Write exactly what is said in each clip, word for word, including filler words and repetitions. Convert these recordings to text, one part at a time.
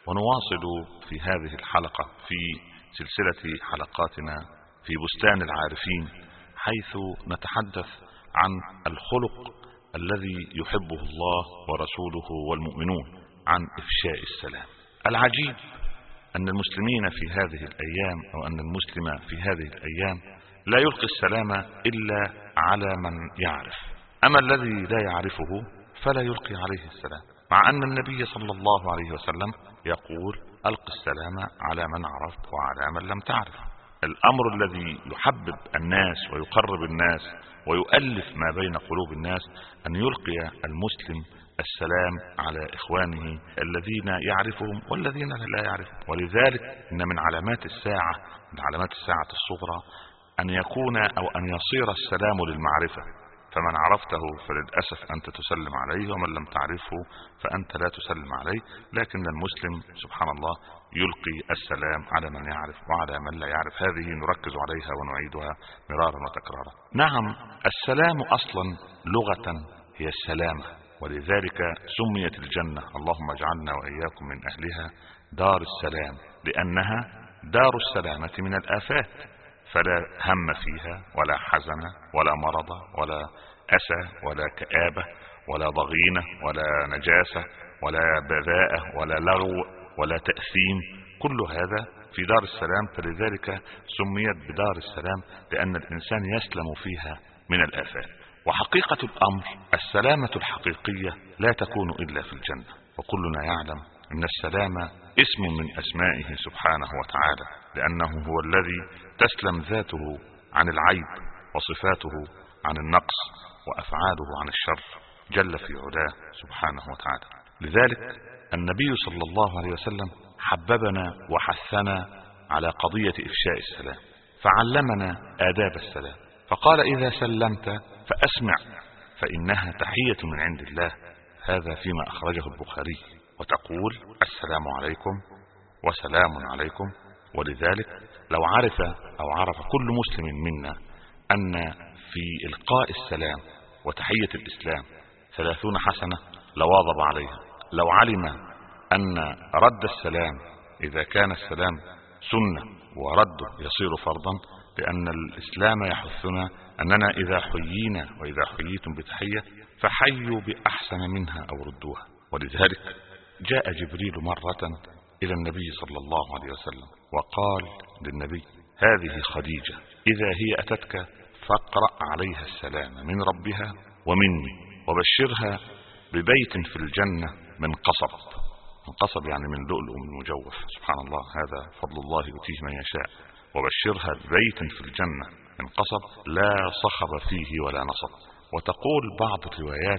ونواصل في هذه الحلقة في سلسلة حلقاتنا في بستان العارفين، حيث نتحدث عن الخلق الذي يحبه الله ورسوله والمؤمنون، عن إفشاء السلام. العجيب أن المسلمين في هذه الأيام أو أن المسلم في هذه الأيام لا يلقي السلام إلا على من يعرف، أما الذي لا يعرفه فلا يلقي عليه السلام، مع أن النبي صلى الله عليه وسلم يقول: ألق السلام على من عرفت وعلى من لم تعرف. الأمر الذي يحبب الناس ويقرب الناس ويؤلف ما بين قلوب الناس أن يلقي المسلم السلام على إخوانه الذين يعرفهم والذين لا يعرفهم. ولذلك إن من علامات الساعة من علامات الساعة الصغرى أن يكون أو أن يصير السلام للمعرفة، فمن عرفته فللأسف أنت تسلم عليه، ومن لم تعرفه فأنت لا تسلم عليه. لكن المسلم سبحان الله يلقي السلام على من يعرف وعلى من لا يعرف. هذه نركز عليها ونعيدها مرارا وتكرارا. نعم، السلام أصلا لغة هي السلامة، ولذلك سميت الجنة، اللهم اجعلنا وإياكم من أهلها، دار السلام، لأنها دار السلامة من الآفات، فلا هم فيها ولا حزن ولا مرض ولا أسى ولا كآبة ولا ضغينة ولا نجاسة ولا بذاءة ولا لغو ولا تأثيم، كل هذا في دار السلام. فلذلك سميت بدار السلام لأن الإنسان يسلم فيها من الآفات. وحقيقة الأمر السلامة الحقيقية لا تكون إلا في الجنة، وكلنا يعلم أن السلام اسم من أسمائه سبحانه وتعالى، لأنه هو الذي تسلم ذاته عن العيب وصفاته عن النقص وأفعاله عن الشر جل في علاه سبحانه وتعالى. لذلك النبي صلى الله عليه وسلم حببنا وحثنا على قضية إفشاء السلام، فعلمنا آداب السلام، فقال: إذا سلمت فأسمع فإنها تحية من عند الله. هذا فيما أخرجه البخاري، وتقول: السلام عليكم وسلام عليكم. ولذلك لو عرف أو عرف كل مسلم منا أن في إلقاء السلام وتحية الإسلام ثلاثون حسنة لواظب عليها. لو علم أن رد السلام إذا كان السلام سنة ورده يصير فرضا، لأن الإسلام يحثنا أننا إذا حيينا وإذا حييتم بتحية فحيوا بأحسن منها أو ردوها. ولذلك جاء جبريل مرة إلى النبي صلى الله عليه وسلم وقال للنبي: هذه خديجة، إذا هي أتتك فاقرأ عليها السلام من ربها ومني، وبشرها ببيت في الجنة من قصب. من قصب يعني من لؤلؤ من مجوف، سبحان الله، هذا فضل الله يؤتيه من يشاء. وبشرها ببيت في الجنة من قصب لا صخب فيه ولا نصب. وتقول بعض الروايات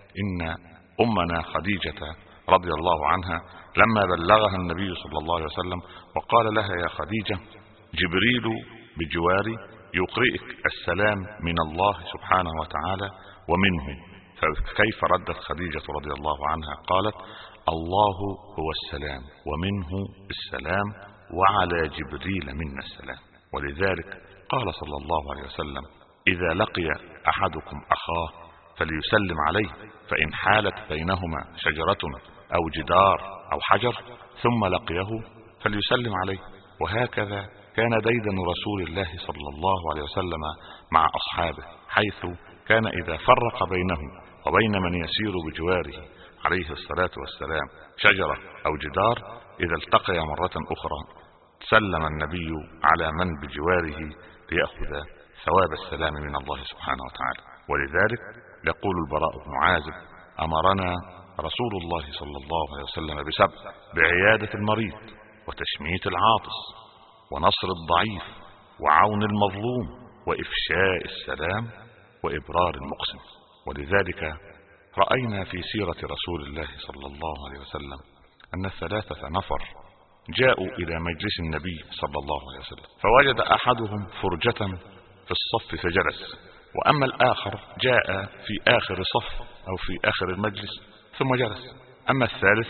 إن أمنا خديجة رضي الله عنها لما بلغها النبي صلى الله عليه وسلم وقال لها: يا خديجة، جبريل بجواري يقرئك السلام من الله سبحانه وتعالى ومنه. فكيف ردت خديجة رضي الله عنها؟ قالت: الله هو السلام ومنه السلام وعلى جبريل منا السلام. ولذلك قال صلى الله عليه وسلم: إذا لقي أحدكم أخاه فليسلم عليه، فإن حالت بينهما شجرة أو جدار أو حجر ثم لقيه فليسلم عليه. وهكذا كان ديدن رسول الله صلى الله عليه وسلم مع أصحابه، حيث كان إذا فرق بينه وبين من يسير بجواره عليه الصلاة والسلام شجرة أو جدار، إذا التقي مرة أخرى سلم النبي على من بجواره ليأخذ ثواب السلام من الله سبحانه وتعالى. ولذلك يقول البراء بن عازب: أمرنا رسول الله صلى الله عليه وسلم بسبع: بعيادة المريض، وتشميت العاطس، ونصر الضعيف، وعون المظلوم، وإفشاء السلام، وإبرار المقسم. ولذلك رأينا في سيرة رسول الله صلى الله عليه وسلم أن ثلاثة نفر جاءوا إلى مجلس النبي صلى الله عليه وسلم، فوجد أحدهم فرجة في الصف فجلس، وأما الآخر جاء في آخر صف أو في آخر المجلس ثم جلس، أما الثالث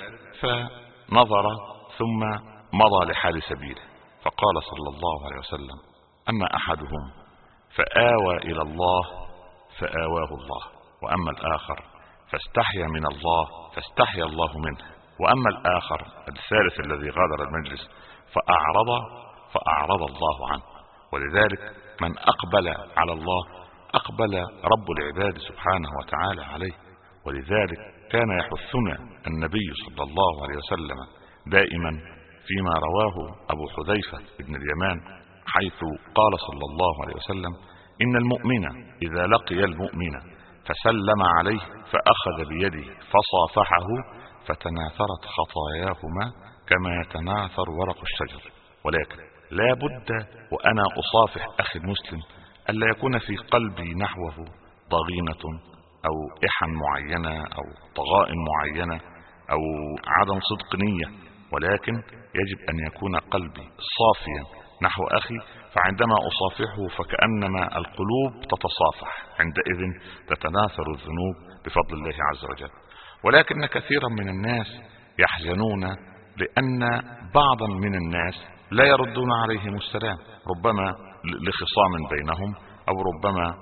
فنظر ثم مضى لحال سبيله. فقال صلى الله عليه وسلم: أما أحدهم فآوى إلى الله فآواه الله، وأما الآخر فاستحيا من الله فاستحيا الله منه. وأما الآخر الثالث الذي غادر المجلس فأعرض فأعرض الله عنه. ولذلك من أقبل على الله أقبل رب العباد سبحانه وتعالى عليه. ولذلك كان يحثنا النبي صلى الله عليه وسلم دائما فيما رواه أبو حذيفة بن اليمان، حيث قال صلى الله عليه وسلم: إن المؤمن إذا لقي المؤمن فسلم عليه فأخذ بيده فصافحه فتناثرت خطاياهما كما يتناثر ورق الشجر. ولكن لا بد وأنا أصافح أخي المسلم ألا يكون في قلبي نحوه ضغينة أو إحن معينة أو طغائن معينة أو عدم صدق نية، ولكن يجب أن يكون قلبي صافيا نحو أخي، فعندما أصافحه فكأنما القلوب تتصافح، عندئذ تتناثر الذنوب بفضل الله عز وجل. ولكن كثيرا من الناس يحزنون لأن بعضا من الناس لا يردون عليهم السلام، ربما لخصام بينهم أو ربما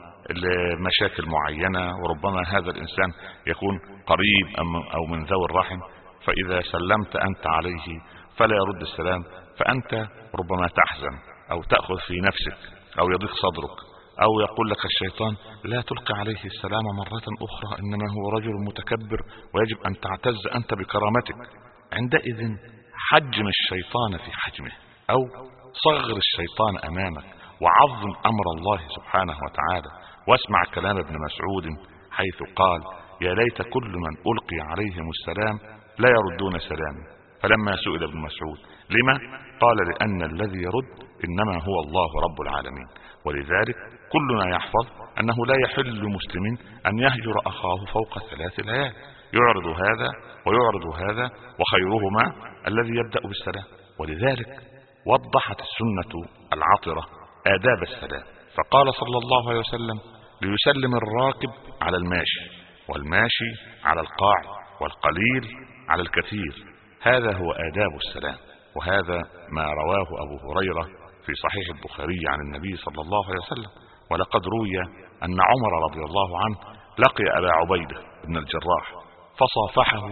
لمشاكل معينة، وربما هذا الإنسان يكون قريب أو من ذوي الرحم، فإذا سلمت أنت عليه فلا يرد السلام، فأنت ربما تحزن أو تأخذ في نفسك أو يضيق صدرك، أو يقول لك الشيطان: لا تلقي عليه السلام مرة أخرى، إنما هو رجل متكبر ويجب أن تعتز أنت بكرامتك. عندئذ حجم الشيطان في حجمه أو صغر الشيطان أمامك وعظم أمر الله سبحانه وتعالى، واسمع كلام ابن مسعود حيث قال: يا ليت كل من ألقي عليهم السلام لا يردون سلامي. فلما سئل ابن مسعود لما؟ قال: لأن الذي يرد إنما هو الله رب العالمين. ولذلك كلنا يحفظ أنه لا يحل لمسلم أن يهجر أخاه فوق ثلاث ليال، يعرض هذا ويعرض هذا، وخيرهما الذي يبدأ بالسلام. ولذلك وضحت السنة العطرة آداب السلام، فقال صلى الله عليه وسلم: ليسلم الراكب على الماشي، والماشي على القاع، والقليل على الكثير. هذا هو آداب السلام، وهذا ما رواه أبو هريرة في صحيح البخاري عن النبي صلى الله عليه وسلم. ولقد روي أن عمر رضي الله عنه لقي أبا عبيدة بن الجراح فصافحه،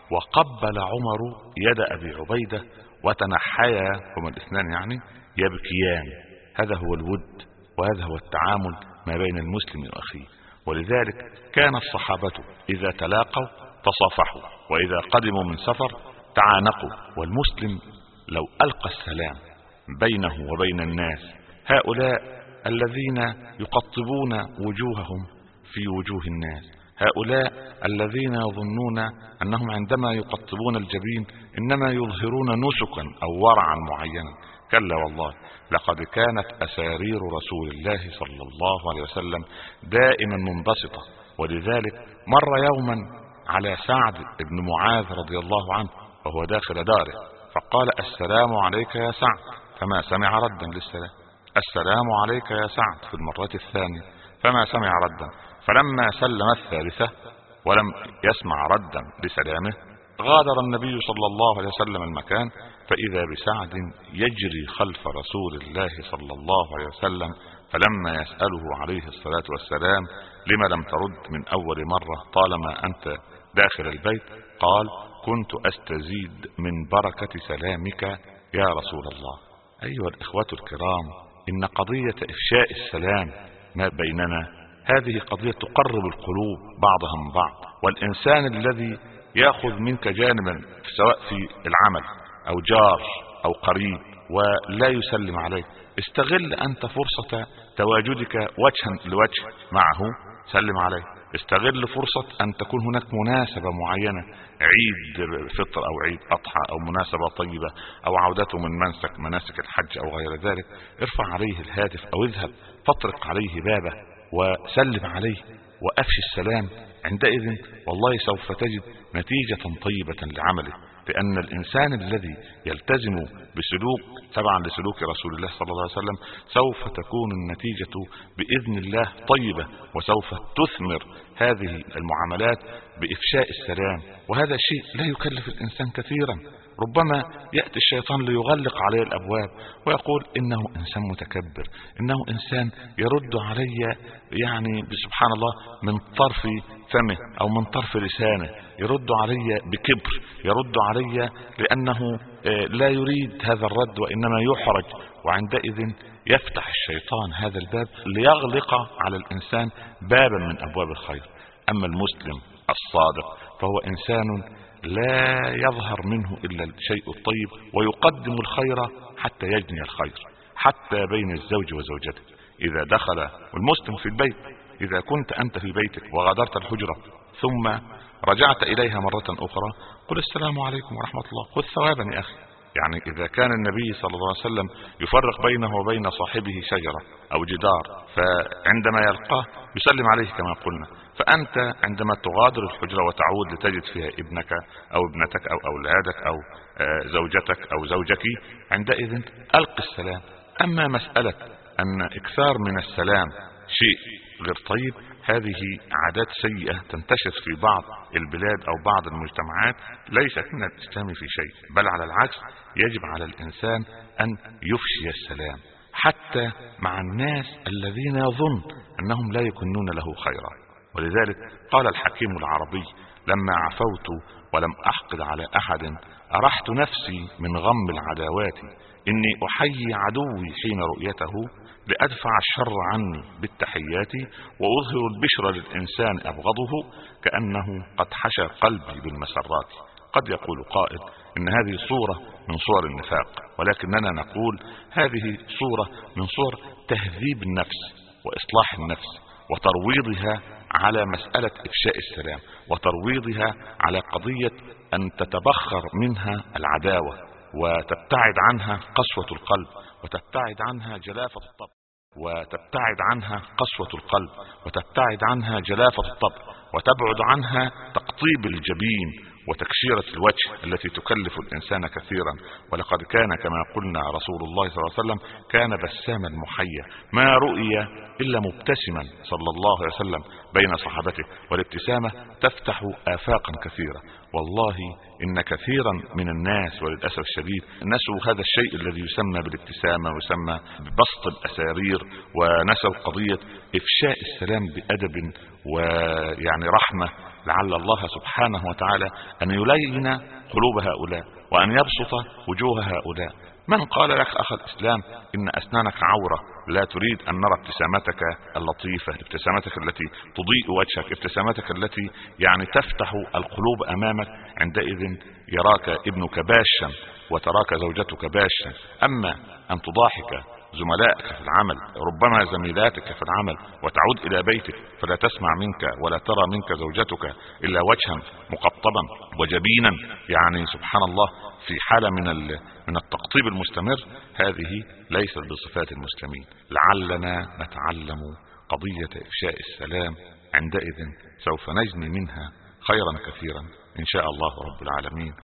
وقبل عمر يد أبي عبيدة وتنحيا هما الاثنان يعني يبكيان. هذا هو الود، وهذا هو التعامل ما بين المسلم وأخيه. ولذلك كان الصحابة إذا تلاقوا تصافحوا، وإذا قدموا من سفر تعانقوا. والمسلم لو ألقى السلام بينه وبين الناس، هؤلاء الذين يقطبون وجوههم في وجوه الناس، هؤلاء الذين يظنون أنهم عندما يقطبون الجبين إنما يظهرون نسكا أو ورعا معينا، كلا والله، لقد كانت أسارير رسول الله صلى الله عليه وسلم دائما منبسطة. ولذلك مر يوما على سعد بن معاذ رضي الله عنه وهو داخل داره، فقال: السلام عليك يا سعد، فما سمع ردا للسلام. السلام عليك يا سعد في المرة الثانية، فما سمع ردا. فلما سلم الثالثة ولم يسمع ردا لسلامه، غادر النبي صلى الله عليه وسلم المكان، فإذا بسعد يجري خلف رسول الله صلى الله عليه وسلم، فلما يسأله عليه الصلاة والسلام: لما لم ترد من أول مرة طالما أنت داخل البيت؟ قال: كنت أستزيد من بركة سلامك يا رسول الله. أيها الإخوة الكرام، إن قضية إفشاء السلام ما بيننا هذه قضية تقرب القلوب بعضها من بعض. والإنسان الذي يأخذ منك جانبا سواء في العمل أو جار أو قريب ولا يسلم عليه، استغل أنت فرصة تواجدك وجها لوجه معه، سلم عليه. استغل فرصة أن تكون هناك مناسبة معينة، عيد فطر أو عيد أضحى أو مناسبة طيبة أو عودته من منسك مناسك الحج أو غير ذلك، ارفع عليه الهاتف أو اذهب فاطرق عليه بابه وسلم عليه وأفشي السلام. عندئذ والله سوف تجد نتيجة طيبة لعمله، لأن الإنسان الذي يلتزم بسلوك تبعا لسلوك رسول الله صلى الله عليه وسلم سوف تكون النتيجة بإذن الله طيبة، وسوف تثمر هذه المعاملات بإفشاء السلام، وهذا شيء لا يكلف الإنسان كثيرا. ربما يأتي الشيطان ليغلق عليه الأبواب ويقول إنه إنسان متكبر، إنه إنسان يرد علي يعني سبحان الله من طرف فمه أو من طرف لسانه، يرد علي بكبر، يرد علي لأنه لا يريد هذا الرد وإنما يحرج. وعندئذ يفتح الشيطان هذا الباب ليغلق على الإنسان بابا من أبواب الخير. أما المسلم الصادق فهو إنسان لا يظهر منه إلا الشيء الطيب، ويقدم الخير حتى يجني الخير، حتى بين الزوج وزوجته إذا دخل والمسلم في البيت. إذا كنت أنت في بيتك وغادرت الحجرة ثم رجعت إليها مرة أخرى، قل السلام عليكم ورحمة الله، خذ ثوابا يا أخي. يعني إذا كان النبي صلى الله عليه وسلم يفرق بينه وبين صاحبه شجرة أو جدار، فعندما يلقاه يسلم عليه كما قلنا، فأنت عندما تغادر الحجرة وتعود لتجد فيها ابنك أو ابنتك أو أولادك أو زوجتك أو زوجك، عندئذ ألق السلام. أما مسألة أن إكثار من السلام شيء غير طيب، هذه عادات سيئة تنتشر في بعض البلاد أو بعض المجتمعات، ليست من الإسلام في شيء، بل على العكس يجب على الإنسان أن يفشي السلام حتى مع الناس الذين يظن أنهم لا يكنون له خيرا. ولذلك قال الحكيم العربي: لما عفوت ولم أحقد على أحد أرحت نفسي من غم العداوات، إني أحيي عدوي حين رؤيته لأدفع الشر عني بالتحيات، وأظهر البشر للإنسان أبغضه كأنه قد حشى قلبي بالمسرات. قد يقول قائل إن هذه صورة من صور النفاق، ولكننا نقول هذه صورة من صور تهذيب النفس وإصلاح النفس وترويضها على مسألة إفشاء السلام، وترويضها على قضية أن تتبخر منها العداوة وتبتعد عنها قسوة القلب، وتبتعد عنها جلافة الطبع وتبتعد عنها قسوة القلب وتبتعد عنها جلافة الطبع وتبعد عنها تقطيب الجبين وتكشيرة الوجه التي تكلف الإنسان كثيرا. ولقد كان كما قلنا رسول الله صلى الله عليه وسلم كان بساما محيا، ما رؤي إلا مبتسما صلى الله عليه وسلم بين صحابته، والابتسامة تفتح آفاقا كثيرة. والله إن كثيرا من الناس وللأسف الشديد نسوا هذا الشيء الذي يسمى بالابتسامة ويسمى ببسط الأسارير، ونسوا قضية إفشاء السلام بأدب ويعني رحمة. لعل الله سبحانه وتعالى أن يلين قلوب هؤلاء وأن يبسط وجوه هؤلاء. من قال لك أخ الإسلام إن أسنانك عورة لا تريد أن نرى ابتسامتك اللطيفة، ابتسامتك التي تضيء وجهك، ابتسامتك التي يعني تفتح القلوب أمامك؟ عندئذ يراك ابنك باشا وتراك زوجتك باشا. أما أن تضاحك زملائك في العمل، ربما زميلاتك في العمل، وتعود إلى بيتك فلا تسمع منك ولا ترى منك زوجتك إلا وجها مقطبا وجبينا، يعني سبحان الله في حالة من من التقطيب المستمر، هذه ليست بصفات المسلمين. لعلنا نتعلم قضية إفشاء السلام، عندئذ سوف نجني منها خيرا كثيرا إن شاء الله رب العالمين.